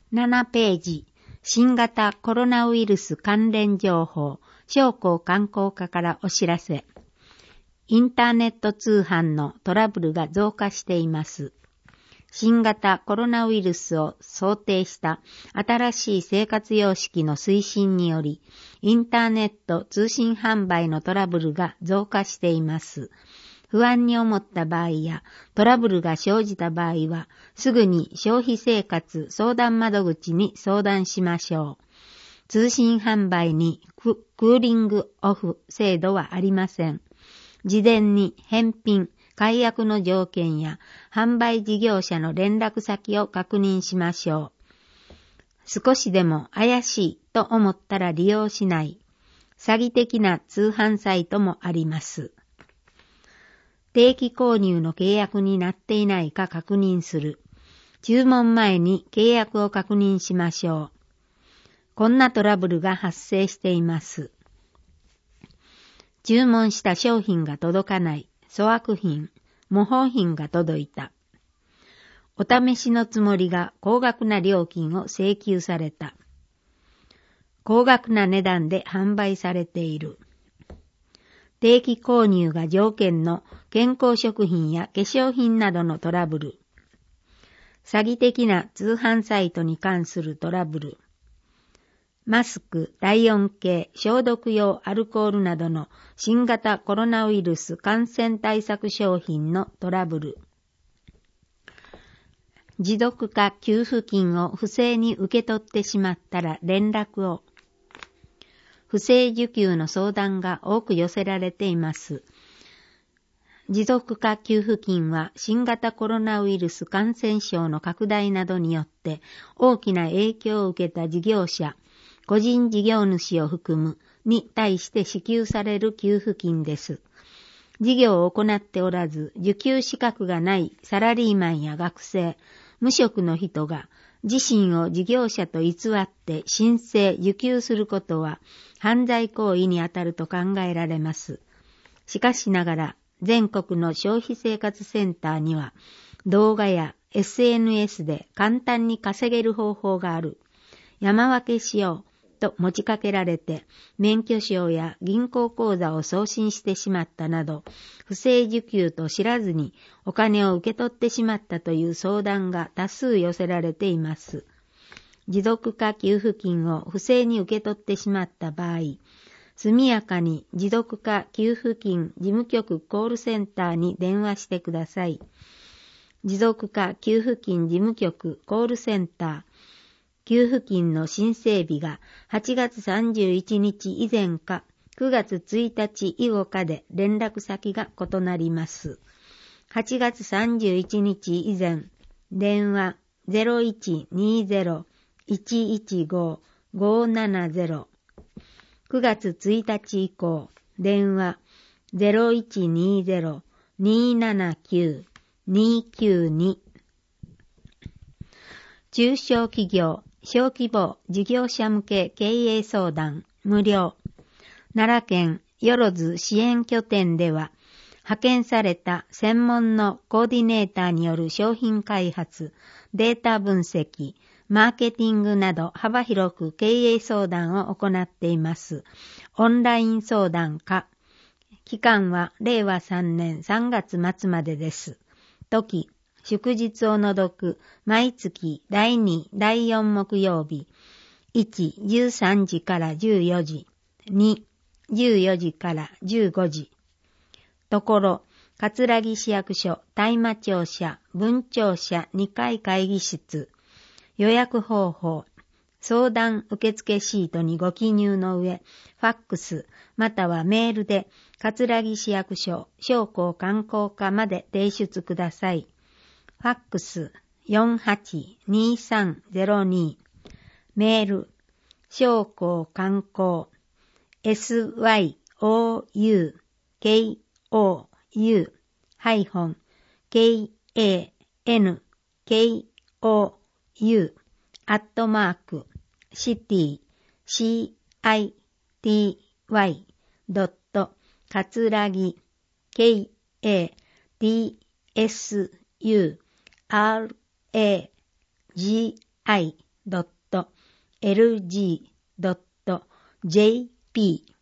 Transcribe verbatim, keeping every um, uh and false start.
ななページ、新型コロナウイルス関連情報、商工観光課からお知らせ。インターネット通販のトラブルが増加しています。新型コロナウイルスを想定した新しい生活様式の推進により、インターネット通信販売のトラブルが増加しています。不安に思った場合やトラブルが生じた場合は、すぐに消費生活相談窓口に相談しましょう。通信販売にクーリングオフ制度はありません。事前に返品、解約の条件や販売事業者の連絡先を確認しましょう。少しでも怪しいと思ったら利用しない。詐欺的な通販サイトもあります。定期購入の契約になっていないか確認する。注文前に契約を確認しましょう。こんなトラブルが発生しています。注文した商品が届かない、粗悪品、模倣品が届いた。お試しのつもりが高額な料金を請求された。高額な値段で販売されている。定期購入が条件の健康食品や化粧品などのトラブル。詐欺的な通販サイトに関するトラブル。マスク、体温計、消毒用アルコールなどの新型コロナウイルス感染対策商品のトラブル。持続化給付金を不正に受け取ってしまったら連絡を。不正受給の相談が多く寄せられています。持続化給付金は新型コロナウイルス感染症の拡大などによって大きな影響を受けた事業者、個人事業主を含むに対して支給される給付金です。事業を行っておらず受給資格がないサラリーマンや学生、無職の人が自身を事業者と偽って申請・受給することは犯罪行為にあたると考えられます。しかしながら全国の消費生活センターには動画や エスエヌエス で簡単に稼げる方法がある。山分けしようと持ちかけられて免許証や銀行口座を送信してしまったなど不正受給と知らずにお金を受け取ってしまったという相談が多数寄せられています。持続化給付金を不正に受け取ってしまった場合、速やかに持続化給付金事務局コールセンターに電話してください。持続化給付金事務局コールセンター、給付金の申請日がはちがつさんじゅういちにち以前かくがつついたち以後かで連絡先が異なります。はちがつさんじゅういちにち以前、電話 ゼロいちにゼロ いちいちご ごーななゼロ。くがつついたち以降、電話 ゼロいちにゼロ にーななきゅう にーきゅうに。中小企業、小規模事業者向け経営相談無料。奈良県よろず支援拠点では、派遣された専門のコーディネーターによる商品開発、データ分析、マーケティングなど幅広く経営相談を行っています。オンライン相談課。期間はれいわさんねんさんがつまつまでです。時、祝日を除く毎月だいに、だいよん木曜日。いち、じゅうさんじからじゅうよじ。に、じゅうよじからじゅうごじ。ところ、葛城市役所大麻庁舎分庁舎にかい会議室。予約方法。相談受付シートにご記入の上、ファックスまたはメールで葛城市役所商工観光課まで提出ください。ファックス よんはちにさんゼロに。メール商工観光 エスワイオーユーケーオーユー ハイフン ケーエーエヌケーオーユー アットマークシティ シーアイティーワイ ドット葛城 ケーエーティーエスユーアールエージーアイドットエルジードットジェーピー